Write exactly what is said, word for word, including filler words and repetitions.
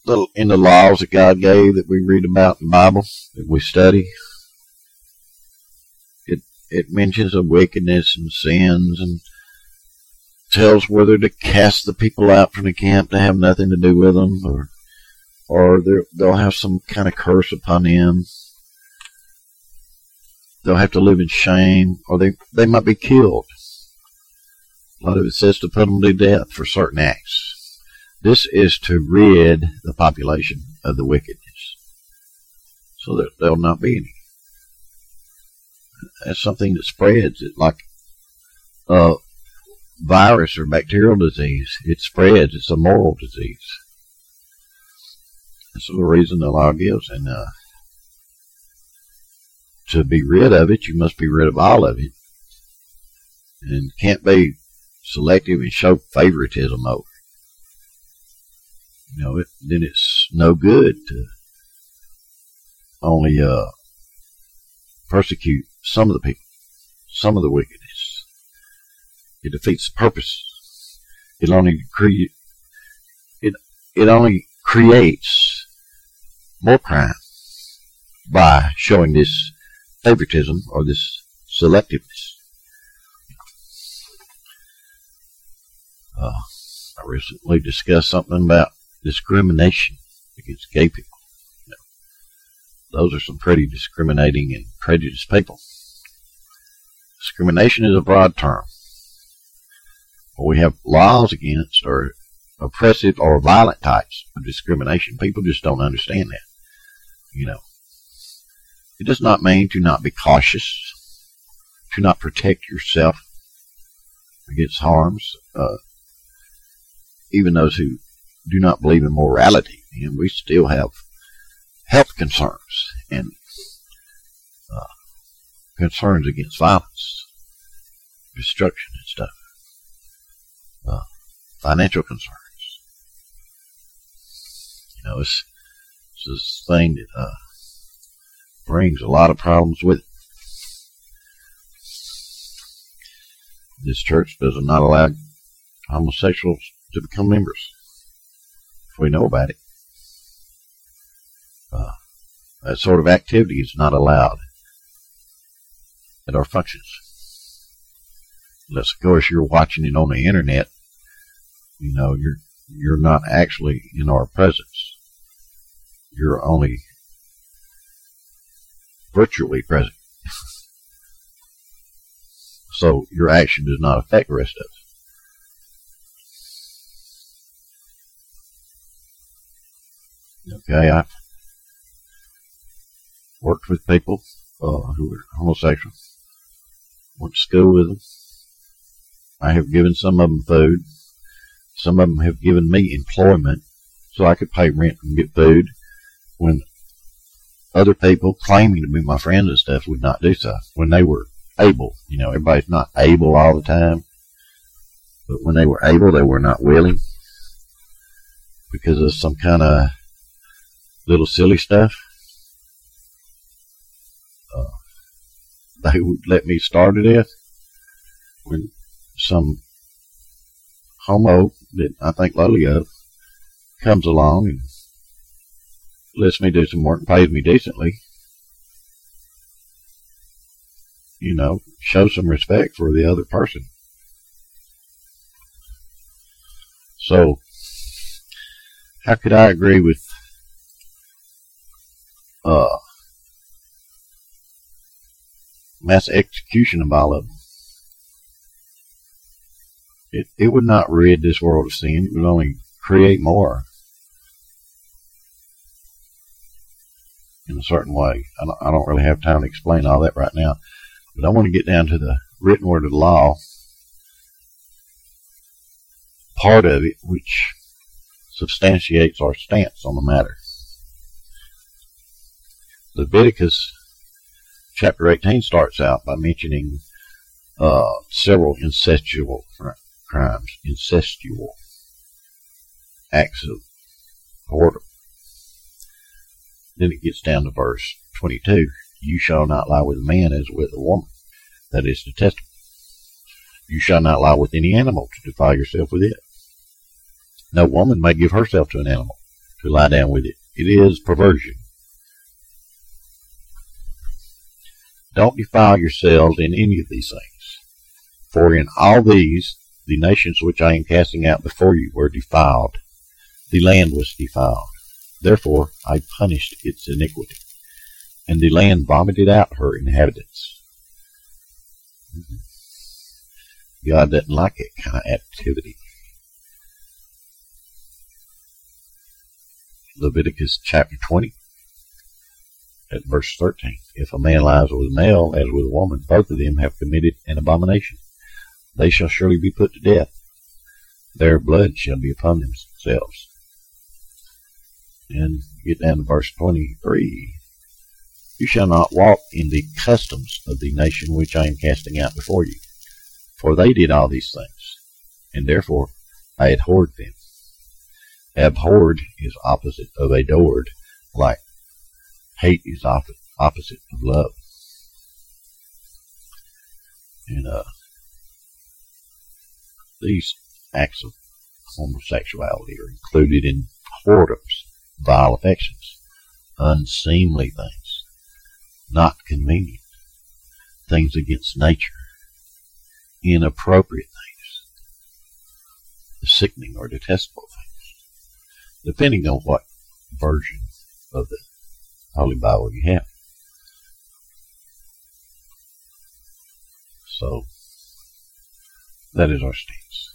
the, in the laws that God gave that we read about in the Bible, that we study, it it mentions of wickedness and sins and tells whether to cast the people out from the camp to have nothing to do with them, or or they'll have some kind of curse upon them. They'll have to live in shame, or they, they might be killed. A lot of it says to put them to death for certain acts. This is to rid the population of the wickedness, so that there'll not be any. That's something that spreads. It like a virus or bacterial disease. It spreads. It's a moral disease. That's the reason the law gives. And uh, to be rid of it, you must be rid of all of it. And can't be selective and show favoritism over it. You know, it, then it's no good to only uh, persecute some of the people, some of the wickedness. It defeats the purpose. It only cre- it it only creates more crime by showing this favoritism or this selectiveness. Uh, I recently discussed something about discrimination against gay people. You know, those are some pretty discriminating and prejudiced people. Discrimination is a broad term. What we have laws against are oppressive or violent types of discrimination. People just don't understand that. You know, it does not mean to not be cautious, to not protect yourself against harms. Uh, even those who do not believe in morality, and we still have health concerns and uh, concerns against violence, destruction and stuff, uh, financial concerns. You know, it's, it's this thing that uh, brings a lot of problems with it. This church does not allow homosexuals to become members, if we know about it. Uh, that sort of activity is not allowed at our functions. Unless, of course, you're watching it on the internet. You know, you're you're not actually in our presence. You're only virtually present. So your action does not affect the rest of us. Okay, I've worked with people uh, who are homosexual. Went to school with them. I have given some of them food. Some of them have given me employment so I could pay rent and get food when other people claiming to be my friends and stuff would not do so when they were able. You know, everybody's not able all the time, but when they were able, they were not willing because of some kind of little silly stuff. Uh, they would let me starve to death when some homo that I think lowly of comes along and lets me do some work and pays me decently. You know, show some respect for the other person. So, how could I agree with uh, mass execution of all of them? It, it would not rid this world of sin. It would only create more in a certain way. I don't, I don't really have time to explain all that right now. But I want to get down to the written word of the law, part of it, which substantiates our stance on the matter. Leviticus chapter eighteen starts out by mentioning uh, several incestual crimes, incestual acts of whoredom. Then it gets down to verse twenty-two. You shall not lie with a man as with a woman. That is detestable. You shall not lie with any animal to defile yourself with it. No woman may give herself to an animal to lie down with it. It is perversion. Don't defile yourselves in any of these things. For in all these, the nations which I am casting out before you were defiled. The land was defiled. Therefore I punished its iniquity. And the land vomited out her inhabitants. God doesn't like that kind of activity. Leviticus chapter twenty, at verse thirteen. If a man lies with a male as with a woman, both of them have committed an abomination. They shall surely be put to death. Their blood shall be upon themselves. And get down to verse twenty-three. You shall not walk in the customs of the nation which I am casting out before you. For they did all these things, and therefore I abhorred them. Abhorred is opposite of adored, like hate is opposite opposite of love. And uh, these acts of homosexuality are included in whoredoms, vile affections, unseemly things, not convenient, things against nature, inappropriate things, sickening or detestable things, depending on what version of the Holy Bible you have. So, that is our stance.